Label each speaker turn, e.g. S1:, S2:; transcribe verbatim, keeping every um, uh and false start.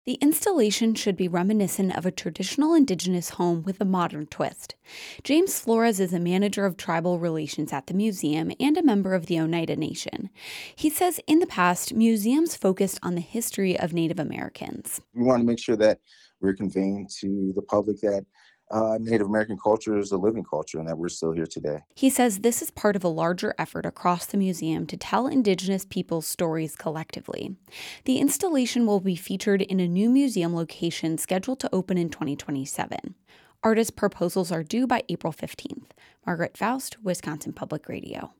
S1: The installation should be reminiscent of a traditional indigenous home with a modern twist. James Flores is a manager of tribal relations at the museum and a member of the Oneida Nation. He says in the past, museums focused on the history of Native Americans.
S2: We want to make sure that we're conveying to the public that uh, Native American culture is a living culture and that we're still here today.
S1: He says this is part of a larger effort across the museum to tell Indigenous peoples' stories collectively. The installation will be featured in a new museum location scheduled to open in twenty twenty-seven. Artist proposals are due by April fifteenth. Margaret Faust, Wisconsin Public Radio.